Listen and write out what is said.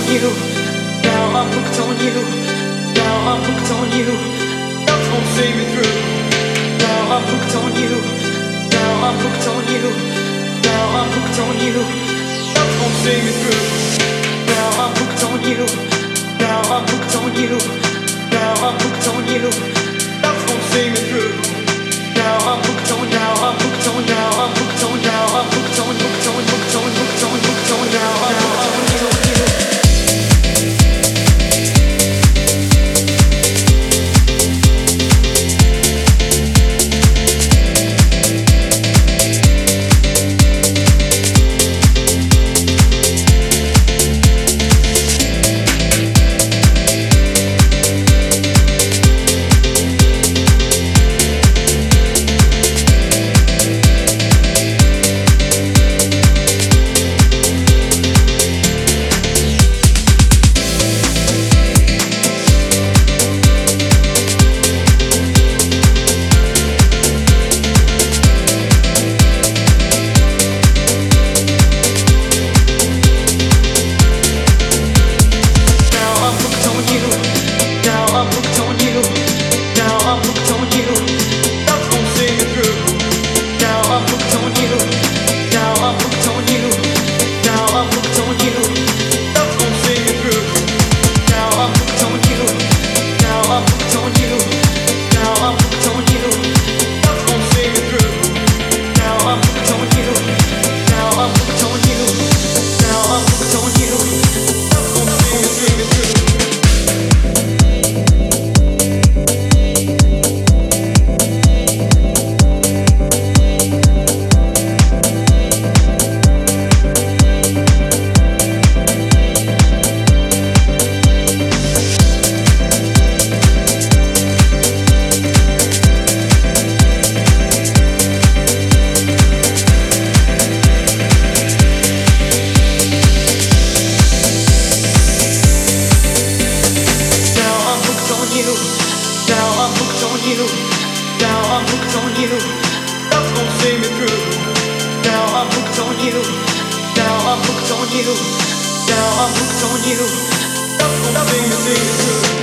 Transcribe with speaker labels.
Speaker 1: you. Now I'm hooked on you. Now I'm hooked on you. Love won't see me through. Now I'm hooked on you. Now I'm hooked on you. Now I'm hooked on you. Love won't see me through. Now I'm hooked on you. Now I'm hooked on you. Now I'm hooked on you. Love won't see me through. Now I'm hooked on. Now I'm hooked on. Now I'm hooked on. Now I'm hooked on. Hooked on. Hooked on. Hooked on. Hooked on. Now I'm hooked on you. Now I'm hooked on you. Love won't see me through.